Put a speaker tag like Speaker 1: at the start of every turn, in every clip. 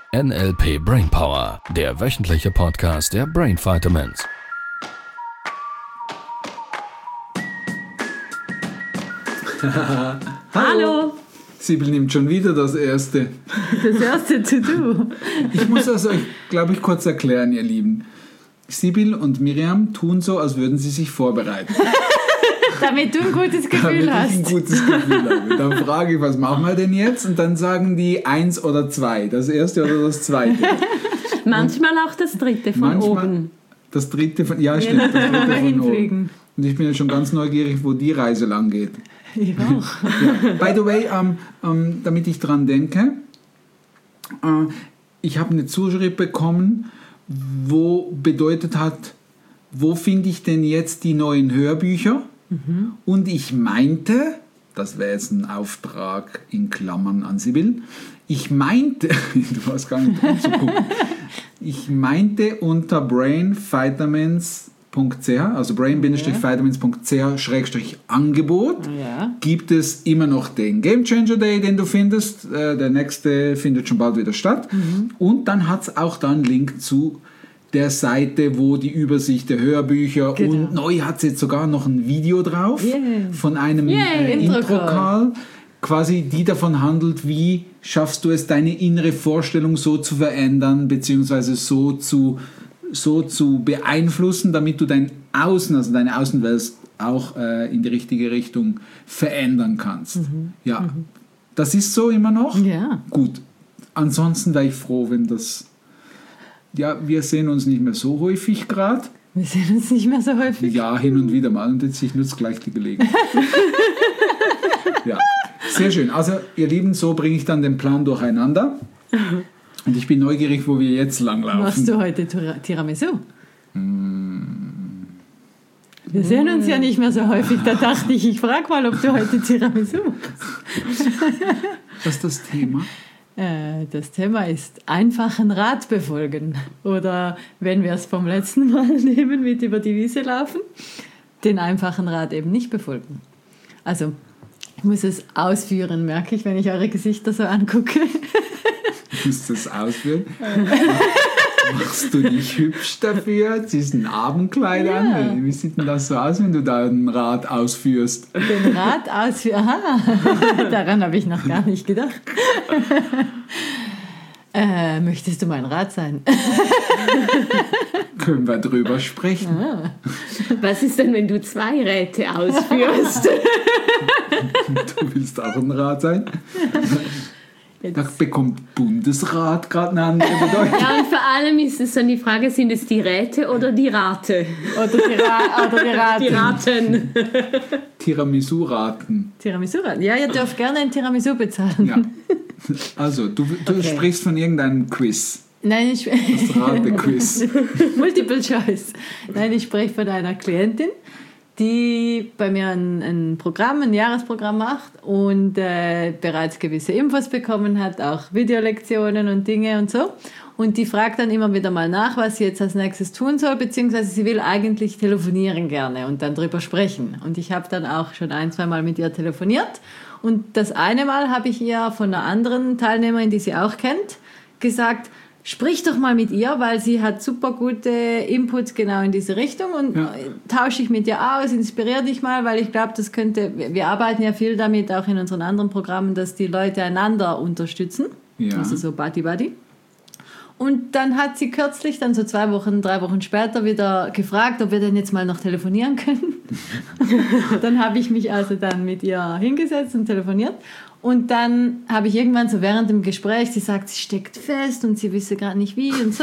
Speaker 1: NLP Brainpower, der wöchentliche Podcast der Brain Vitamins.
Speaker 2: Hallo!
Speaker 3: Sibyl nimmt schon wieder das erste.
Speaker 2: Das erste To-Do.
Speaker 3: Ich muss das euch, glaube ich, kurz erklären, ihr Lieben. Sibyl und Miriam tun so, als würden sie sich vorbereiten.
Speaker 2: Damit du ein gutes Gefühl hast.
Speaker 3: Damit ich ein gutes Gefühl habe. Dann frage ich, was machen wir denn jetzt? Und dann sagen die 1 oder 2. Das erste oder das zweite.
Speaker 2: Manchmal auch das dritte von oben.
Speaker 3: Das dritte von, ja stimmt, das dritte von
Speaker 2: hinfliegen.
Speaker 3: oben. Und ich bin ja schon ganz neugierig, wo die Reise lang geht.
Speaker 2: Ich auch.
Speaker 3: Ja. By the way, damit ich dran denke, ich habe eine Zuschrift bekommen, wo bedeutet hat, wo finde ich denn jetzt die neuen Hörbücher? Mhm. Und ich meinte, das wäre jetzt ein Auftrag in Klammern an Sibyl, ich meinte, du hast gar nicht umzugucken, ich meinte unter brainvitamins.ch, also brain-vitamins.ch/Angebot, gibt es immer noch den Game Changer Day, den du findest. Der nächste findet schon bald wieder statt. Mhm. Und dann hat es auch da einen Link zu der Seite, wo die Übersicht der Hörbücher und neu hat es jetzt sogar noch ein Video drauf von einem Intro-Call, quasi die davon handelt, wie schaffst du es, deine innere Vorstellung so zu verändern, beziehungsweise so zu beeinflussen, damit du dein Außen, also deine Außenwelt auch in die richtige Richtung verändern kannst. Mhm. Ja, das ist so immer noch?
Speaker 2: Ja.
Speaker 3: Gut. Ansonsten wäre ich froh, wenn das... Ja, wir sehen uns nicht mehr so häufig gerade.
Speaker 2: Wir sehen uns nicht mehr so häufig?
Speaker 3: Ja, hin und wieder mal. Und jetzt ich nutze gleich die Gelegenheit. Ja, sehr schön. Also, ihr Lieben, so bringe ich dann den Plan durcheinander. Und ich bin neugierig, wo wir jetzt langlaufen.
Speaker 2: Machst du heute Tiramisu? Wir sehen uns ja nicht mehr so häufig. Da dachte ich frage mal, ob du heute Tiramisu machst.
Speaker 3: Was ist das Thema?
Speaker 2: Das Thema ist einfachen Rat befolgen. Oder wenn wir es vom letzten Mal nehmen, mit über die Wiese laufen, den einfachen Rat eben nicht befolgen. Also, ich muss es ausführen, merke ich, wenn ich eure Gesichter so angucke.
Speaker 3: Du musst es ausführen? Machst du dich hübsch dafür? Ziehst ein Abendkleid an? Wie sieht denn das so aus, wenn du da einen Rat ausführst?
Speaker 2: Den Rat ausführen? Aha, daran habe ich noch gar nicht gedacht. Möchtest du mein Rat sein?
Speaker 3: Können wir drüber sprechen.
Speaker 2: Ah. Was ist denn, wenn du 2 Räte ausführst?
Speaker 3: Du willst auch ein Rat sein? Da bekommt Bundesrat gerade eine andere Bedeutung.
Speaker 4: Ja, und vor allem ist es dann die Frage, sind es die Räte oder die Rate?
Speaker 2: Oder die Raten.
Speaker 4: Die Raten.
Speaker 3: Tiramisu-Raten.
Speaker 2: Tiramisu-Raten. Ja, ihr dürft gerne ein Tiramisu bezahlen.
Speaker 3: Ja. Also, du sprichst von irgendeinem Quiz.
Speaker 2: Nein,
Speaker 3: das Rate-Quiz.
Speaker 2: Multiple Choice. Nein, ich spreche von einer Klientin, die bei mir ein Jahresprogramm macht und bereits gewisse Infos bekommen hat, auch Videolektionen und Dinge und so. Und die fragt dann immer wieder mal nach, was sie jetzt als nächstes tun soll, beziehungsweise sie will eigentlich telefonieren gerne und dann drüber sprechen. Und ich habe dann auch schon 1-2 Mal mit ihr telefoniert. Und das eine Mal habe ich ihr von einer anderen Teilnehmerin, die sie auch kennt, gesagt, sprich doch mal mit ihr, weil sie hat super gute Inputs genau in diese Richtung und tausche ich mit ihr aus, inspiriere dich mal, weil ich glaube, das könnte, wir arbeiten ja viel damit, auch in unseren anderen Programmen, dass die Leute einander unterstützen, also so Buddy-Buddy. Und dann hat sie kürzlich, dann so 2 Wochen, 3 Wochen später wieder gefragt, ob wir denn jetzt mal noch telefonieren können. Dann habe ich mich also dann mit ihr hingesetzt und telefoniert. Und dann habe ich irgendwann so während dem Gespräch, sie sagt, sie steckt fest und sie wisse gerade nicht wie und so.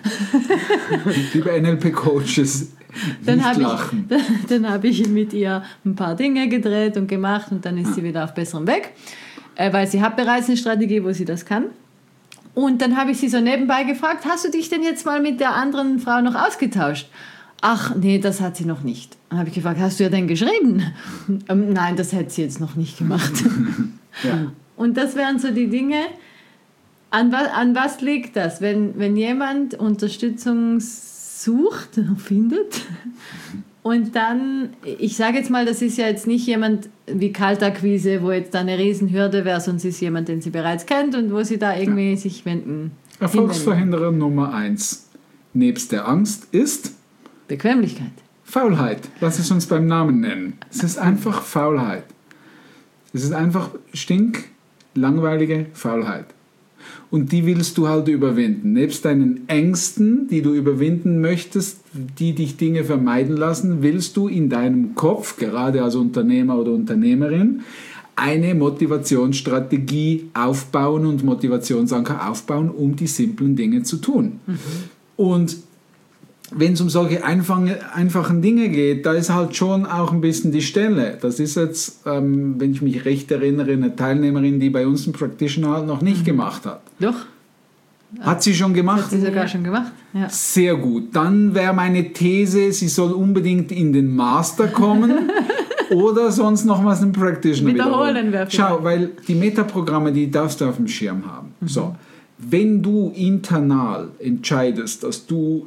Speaker 3: Liebe NLP-Coaches, dann
Speaker 2: habe ich mit ihr ein paar Dinge gedreht und gemacht und dann ist sie wieder auf besserem Weg, weil sie hat bereits eine Strategie, wo sie das kann. Und dann habe ich sie so nebenbei gefragt, hast du dich denn jetzt mal mit der anderen Frau noch ausgetauscht? Ach, nee, das hat sie noch nicht. Dann habe ich gefragt, hast du ja denn geschrieben? Nein, das hätte sie jetzt noch nicht gemacht. Ja. Und das wären so die Dinge, an was liegt das? Wenn jemand Unterstützung sucht, findet und dann, ich sage jetzt mal, das ist ja jetzt nicht jemand wie Kaltakquise, wo jetzt da eine Riesenhürde wäre, sonst ist jemand, den sie bereits kennt und wo sie da irgendwie sich wenden
Speaker 3: Erfolgsverhinderer Nummer 1 nebst der Angst ist
Speaker 2: Bequemlichkeit.
Speaker 3: Faulheit. Lass es uns beim Namen nennen. Es ist einfach Faulheit. Es ist einfach stinklangweilige Faulheit. Und die willst du halt überwinden. Nebst deinen Ängsten, die du überwinden möchtest, die dich Dinge vermeiden lassen, willst du in deinem Kopf, gerade als Unternehmer oder Unternehmerin, eine Motivationsstrategie aufbauen und Motivationsanker aufbauen, um die simplen Dinge zu tun. Und wenn es um solche einfachen Dinge geht, da ist halt schon auch ein bisschen die Stelle. Das ist jetzt, wenn ich mich recht erinnere, eine Teilnehmerin, die bei uns einen Practitioner halt noch nicht gemacht hat.
Speaker 2: Doch.
Speaker 3: Hat sie schon gemacht?
Speaker 2: Hat sie sogar schon gemacht, ja.
Speaker 3: Sehr gut. Dann wäre meine These, sie soll unbedingt in den Master kommen oder sonst noch was einen Practitioner wiederholen. Schau, weil die Metaprogramme, die darfst du auf dem Schirm haben. So, wenn du internal entscheidest, dass du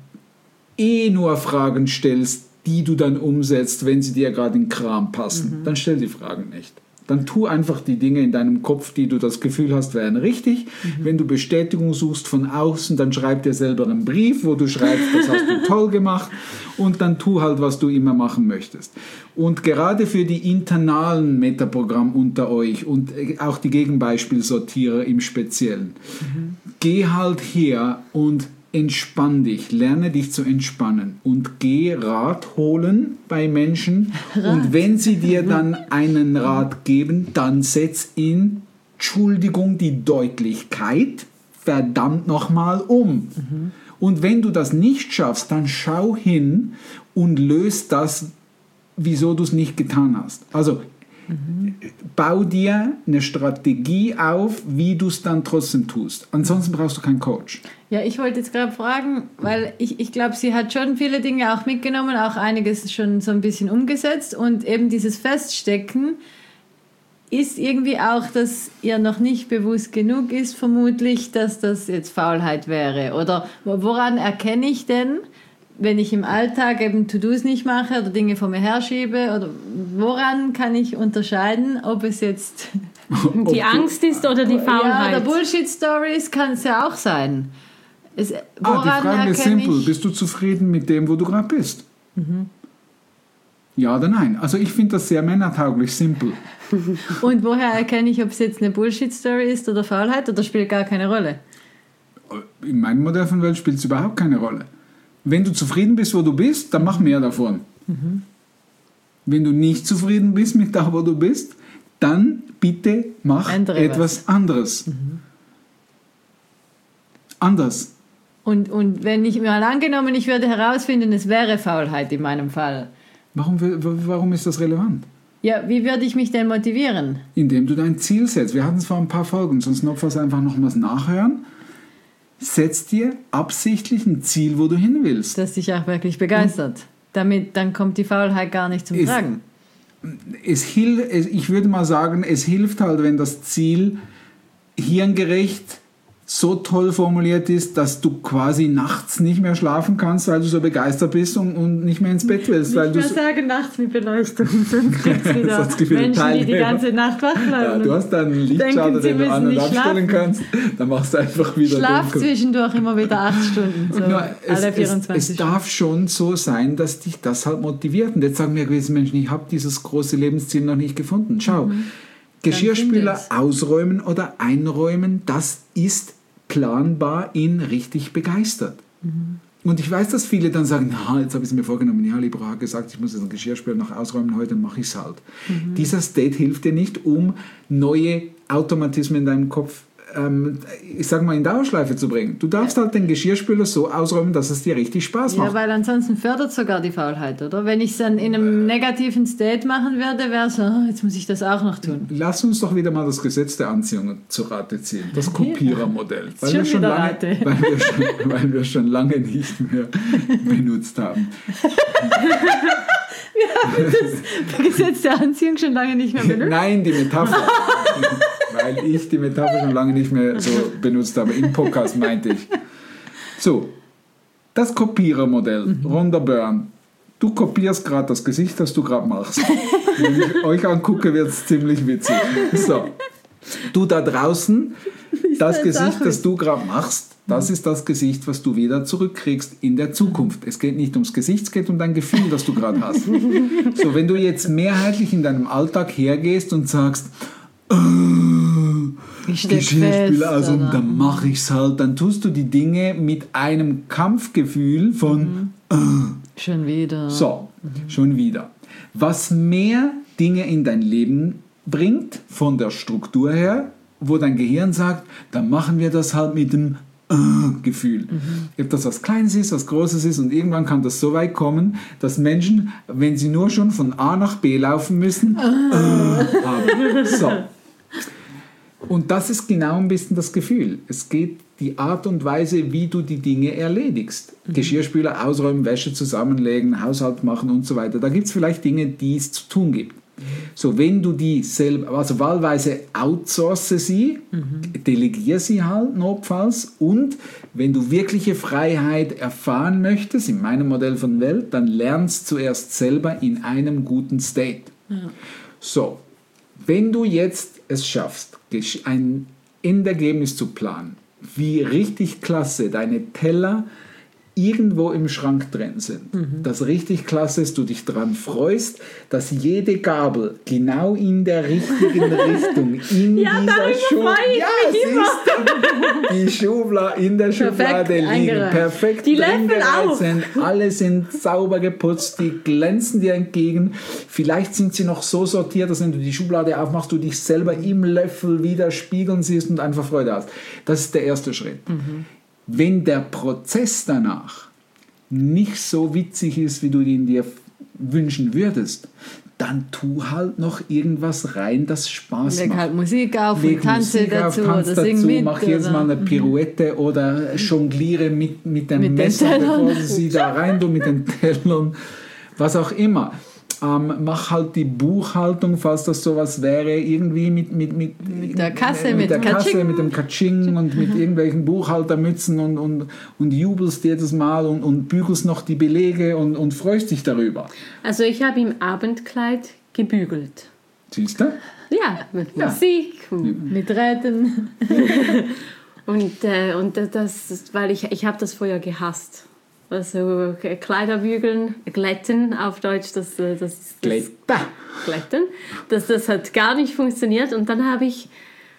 Speaker 3: nur Fragen stellst, die du dann umsetzt, wenn sie dir gerade in den Kram passen, dann stell die Fragen nicht. Dann tu einfach die Dinge in deinem Kopf, die du das Gefühl hast, wären richtig. Wenn du Bestätigung suchst von außen, dann schreib dir selber einen Brief, wo du schreibst, das hast du toll gemacht. Und dann tu halt, was du immer machen möchtest. Und gerade für die internalen Metaprogramm unter euch und auch die Gegenbeispielsortierer im Speziellen, geh halt her und entspann dich, lerne dich zu entspannen und geh Rat holen bei Menschen. Und wenn sie dir dann einen Rat geben, dann setz in, Entschuldigung, die Deutlichkeit, verdammt nochmal um. Und wenn du das nicht schaffst, dann schau hin und löst das, wieso du es nicht getan hast. Also bau dir eine Strategie auf, wie du es dann trotzdem tust. Ansonsten brauchst du keinen Coach.
Speaker 2: Ja, ich wollte jetzt gerade fragen, weil ich glaube, sie hat schon viele Dinge auch mitgenommen, auch einiges schon so ein bisschen umgesetzt und eben dieses Feststecken ist irgendwie auch, dass ihr noch nicht bewusst genug ist, vermutlich, dass das jetzt Faulheit wäre. Oder woran erkenne ich denn, wenn ich im Alltag eben To-Dos nicht mache oder Dinge vor mir herschiebe, oder woran kann ich unterscheiden, ob es jetzt
Speaker 4: die Angst ist oder die Faulheit?
Speaker 2: Ja, oder Bullshit-Stories kann es ja auch sein.
Speaker 3: Die Frage ist simpel. Bist du zufrieden mit dem, wo du gerade bist? Ja oder nein? Also ich finde das sehr männertauglich, simpel.
Speaker 2: Und woher erkenne ich, ob es jetzt eine Bullshit-Story ist oder Faulheit, oder spielt gar keine Rolle?
Speaker 3: In meinem Modell von Welt spielt es überhaupt keine Rolle. Wenn du zufrieden bist, wo du bist, dann mach mehr davon. Wenn du nicht zufrieden bist mit da, wo du bist, dann bitte mach etwas anderes. Anders.
Speaker 2: Und wenn ich mal angenommen, ich würde herausfinden, es wäre Faulheit in meinem Fall.
Speaker 3: Warum ist das relevant?
Speaker 2: Ja, wie würde ich mich denn motivieren?
Speaker 3: Indem du dein Ziel setzt. Wir hatten es vor ein paar Folgen, sonst noch was einfach nochmals nachhören. Setz dir absichtlich ein Ziel, wo du hin willst.
Speaker 2: Das dich auch wirklich begeistert. Dann kommt die Faulheit gar nicht zum Tragen.
Speaker 3: Ich würde mal sagen, es hilft halt, wenn das Ziel hirngerecht so toll formuliert ist, dass du quasi nachts nicht mehr schlafen kannst, weil du so begeistert bist und nicht mehr ins Bett willst.
Speaker 2: Ich würde sagen, nachts mit Beleuchtung, sonst gibt es wieder Menschen, die ganze Nacht wach bleiben.
Speaker 3: Ja, du hast da einen Lichtschalter, den du an- und abstellen kannst, dann machst du einfach wieder
Speaker 2: Schlaf zwischendurch immer wieder 8 Stunden, so alle 24 Stunden.
Speaker 3: Es darf schon so sein, dass dich das halt motiviert. Und jetzt sagen mir gewisse Menschen, ich habe dieses große Lebensziel noch nicht gefunden. Schau, Geschirrspüler ausräumen oder einräumen, das ist planbar in richtig begeistert. Und ich weiß, dass viele dann sagen, jetzt habe ich es mir vorgenommen, ja, lieber hat gesagt, ich muss jetzt ein Geschirrspüler noch ausräumen, heute mache ich es halt. Dieser State hilft dir nicht, um neue Automatismen in deinem Kopf ich sag mal, in Dauerschleife zu bringen. Du darfst halt den Geschirrspüler so ausräumen, dass es dir richtig Spaß macht.
Speaker 2: Ja, weil ansonsten fördert sogar die Faulheit, oder? Wenn ich es dann in einem negativen State machen würde, wäre es so, jetzt muss ich das auch noch tun.
Speaker 3: Lass uns doch wieder mal das Gesetz der Anziehung zu Rate ziehen, das Kopierermodell.
Speaker 2: Weil
Speaker 3: wir schon lange nicht mehr benutzt haben.
Speaker 2: Wir haben das Gesetz der Anziehung schon lange nicht mehr benutzt.
Speaker 3: Nein, die Metapher. Weil ich die Metapher schon lange nicht mehr so benutzt habe. Im Podcast meinte ich. So, das Kopierermodell, Rhonda Byrne. Du kopierst gerade das Gesicht, das du gerade machst. Wenn ich euch angucke, wird es ziemlich witzig. So, du da draußen, das Gesicht, das du gerade machst, das ist das Gesicht, was du wieder zurückkriegst in der Zukunft. Es geht nicht ums Gesicht, es geht um dein Gefühl, das du gerade hast. So, wenn du jetzt mehrheitlich in deinem Alltag hergehst und sagst, Geschirrspüler, also dann mache ich es halt, dann tust du die Dinge mit einem Kampfgefühl von
Speaker 2: schon wieder.
Speaker 3: So, schon wieder. Was mehr Dinge in dein Leben bringt, von der Struktur her, wo dein Gehirn sagt, dann machen wir das halt mit dem Gefühl. Ob das was Kleines ist, was Großes ist, und irgendwann kann das so weit kommen, dass Menschen, wenn sie nur schon von A nach B laufen müssen, haben. So. Und das ist genau ein bisschen das Gefühl. Es geht die Art und Weise, wie du die Dinge erledigst. Geschirrspüler ausräumen, Wäsche zusammenlegen, Haushalt machen und so weiter. Da gibt es vielleicht Dinge, die es zu tun gibt. So, wenn du die selber, also wahlweise outsource sie, delegiere sie halt notfalls, und wenn du wirkliche Freiheit erfahren möchtest, in meinem Modell von Welt, dann lernst zuerst selber in einem guten State. Ja. So, wenn du jetzt es schaffst, ein Endergebnis zu planen, wie richtig klasse deine Teller irgendwo im Schrank drin sind. Das richtig klasse ist, du dich daran freust, dass jede Gabel genau in der richtigen Richtung in dieser Schublade, in der Schublade liegen, perfekt
Speaker 4: die Löffel auch
Speaker 3: sind, alle sind sauber geputzt, die glänzen dir entgegen. Vielleicht sind sie noch so sortiert, dass wenn du die Schublade aufmachst, du dich selber im Löffel wieder spiegeln siehst und einfach Freude hast. Das ist der erste Schritt. Wenn der Prozess danach nicht so witzig ist, wie du ihn dir wünschen würdest, dann tu halt noch irgendwas rein, das Spaß macht.
Speaker 2: Leg halt Musik auf und tanze dazu oder sing mit.
Speaker 3: Mach jetzt mal eine Pirouette oder jongliere mit dem Messer, bevor du sie da rein tust, mit den Tellern, was auch immer. Mach halt die Buchhaltung, falls das sowas wäre, irgendwie mit
Speaker 2: der Kasse,
Speaker 3: mit dem Katsching und mit irgendwelchen Buchhaltermützen und jubelst jedes Mal und bügelst noch die Belege und freust dich darüber.
Speaker 4: Also ich habe im Abendkleid gebügelt.
Speaker 3: Siehst du?
Speaker 4: Ja, mit Musik.
Speaker 2: Mit Räten.
Speaker 4: und das, weil ich habe das vorher gehasst. Also Kleider bügeln, glätten auf Deutsch, glätten. Das hat gar nicht funktioniert. Und dann habe ich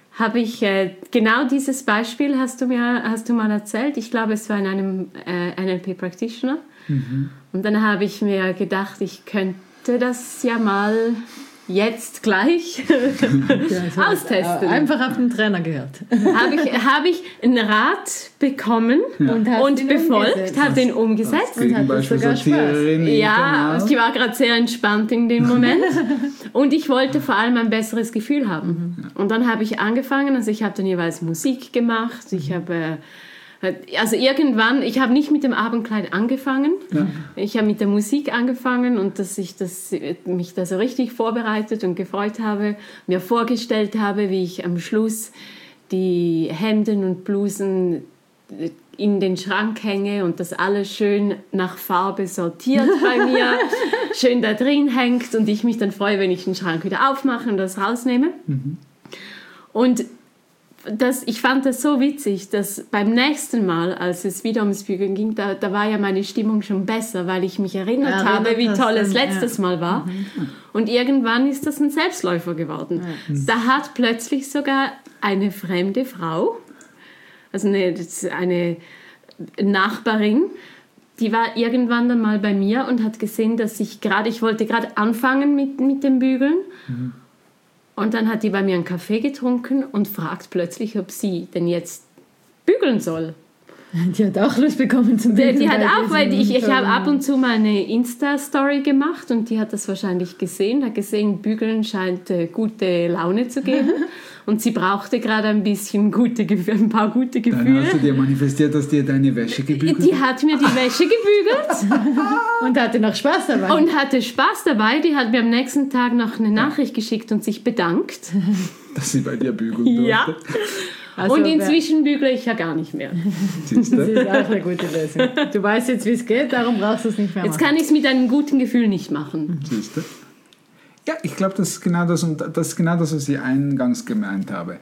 Speaker 4: genau dieses Beispiel hast du mal erzählt. Ich glaube, es war in einem NLP Practitioner. Und dann habe ich mir gedacht, ich könnte das ja mal jetzt gleich austesten.
Speaker 2: Einfach auf den Trainer gehört.
Speaker 4: Habe ich einen Rat bekommen und befolgt, habe den umgesetzt.
Speaker 2: Und hat sogar Spaß.
Speaker 4: Ja, ich war gerade sehr entspannt in dem Moment. Und ich wollte vor allem ein besseres Gefühl haben. Und dann habe ich angefangen, also ich habe dann jeweils Musik gemacht, ich habe... Also irgendwann, ich habe nicht mit dem Abendkleid angefangen, ich habe mit der Musik angefangen und dass ich mich da so richtig vorbereitet und gefreut habe, mir vorgestellt habe, wie ich am Schluss die Hemden und Blusen in den Schrank hänge und das alles schön nach Farbe sortiert bei mir, schön da drin hängt und ich mich dann freue, wenn ich den Schrank wieder aufmache und das rausnehme. Und ich fand das so witzig, dass beim nächsten Mal, als es wieder ums Bügeln ging, da war ja meine Stimmung schon besser, weil ich mich erinnert habe, wie toll es letztes Mal war. Und irgendwann ist das ein Selbstläufer geworden. Da hat plötzlich sogar eine fremde Frau, also eine Nachbarin, die war irgendwann dann mal bei mir und hat gesehen, dass ich wollte gerade anfangen mit dem Bügeln. Und dann hat die bei mir einen Kaffee getrunken und fragt plötzlich, ob sie denn jetzt bügeln soll.
Speaker 2: Die hat auch Lust bekommen zum Bügeln.
Speaker 4: Die hat auch, weil ich habe ab und zu mal eine Insta-Story gemacht und die hat das wahrscheinlich gesehen, hat gesehen, bügeln scheint gute Laune zu geben. Und sie brauchte gerade ein paar gute Gefühle.
Speaker 3: Dann hast du dir manifestiert, dass dir deine Wäsche gebügelt hat?
Speaker 4: Die hat mir die Wäsche gebügelt.
Speaker 2: Und hatte noch Spaß dabei.
Speaker 4: Und hatte Spaß dabei. Die hat mir am nächsten Tag noch eine Nachricht geschickt und sich bedankt.
Speaker 3: Dass sie bei dir bügeln durfte.
Speaker 4: Ja. Also, und inzwischen bügle ich ja gar nicht mehr.
Speaker 2: Das ist auch eine gute Lösung. Du weißt jetzt, wie es geht, darum brauchst du es nicht mehr machen.
Speaker 4: Jetzt kann ich es mit einem guten Gefühl nicht machen.
Speaker 3: Siehst du? Ja, ich glaube, das ist genau das, was ich eingangs gemeint habe.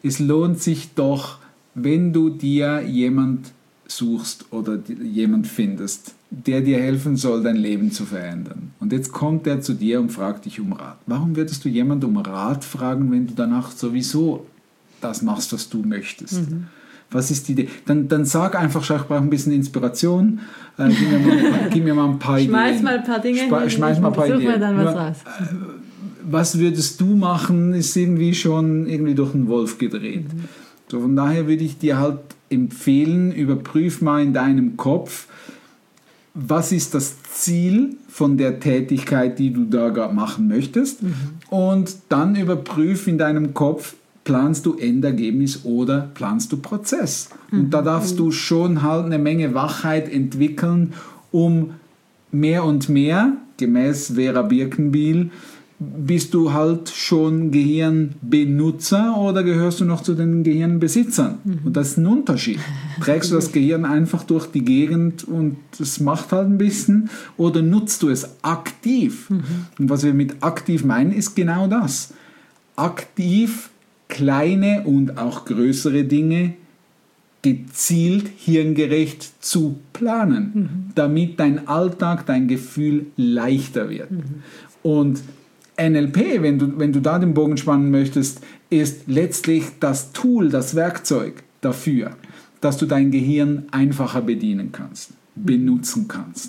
Speaker 3: es lohnt sich doch, wenn du dir jemand suchst oder jemand findest, der dir helfen soll, dein Leben zu verändern. Und jetzt kommt er zu dir und fragt dich um Rat. Warum würdest du jemanden um Rat fragen, wenn du danach sowieso das machst, was du möchtest? Was ist die Idee? Dann sag einfach, ich brauche ein bisschen Inspiration. Gib mir mal ein paar Ideen.
Speaker 2: Schmeiß mal ein paar Dinge hin.
Speaker 3: Schmeiß mal ein paar Ideen.
Speaker 2: Such mir dann was raus.
Speaker 3: Was würdest du machen, ist irgendwie schon durch den Wolf gedreht. So, von daher würde ich dir halt empfehlen, überprüf mal in deinem Kopf, was ist das Ziel von der Tätigkeit, die du da gerade machen möchtest, und dann überprüf in deinem Kopf, planst du Endergebnis oder planst du Prozess? Und da darfst du schon halt eine Menge Wachheit entwickeln, um mehr und mehr, gemäß Vera Birkenbiel, bist du halt schon Gehirnbenutzer oder gehörst du noch zu den Gehirnbesitzern? Und das ist ein Unterschied. Trägst du das Gehirn einfach durch die Gegend und es macht halt ein bisschen, oder nutzt du es aktiv? Und was wir mit aktiv meinen, ist genau das. Aktiv kleine und auch größere Dinge gezielt hirngerecht zu planen, damit dein Alltag, dein Gefühl leichter wird. Und NLP, wenn du da den Bogen spannen möchtest, ist letztlich das Tool, das Werkzeug dafür, dass du dein Gehirn einfacher bedienen kannst, benutzen kannst.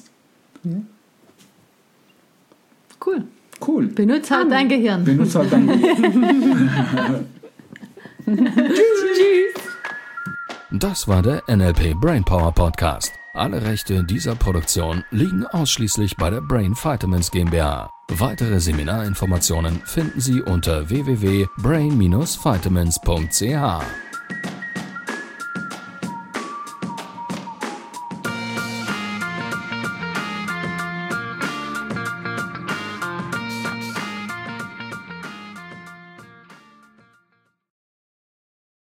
Speaker 2: Cool. Benutz halt dein Gehirn.
Speaker 1: Tschüss. Das war der NLP Brainpower Podcast. Alle Rechte dieser Produktion liegen ausschließlich bei der Brain Vitamins GmbH. Weitere Seminarinformationen finden Sie unter www.brain-vitamins.ch.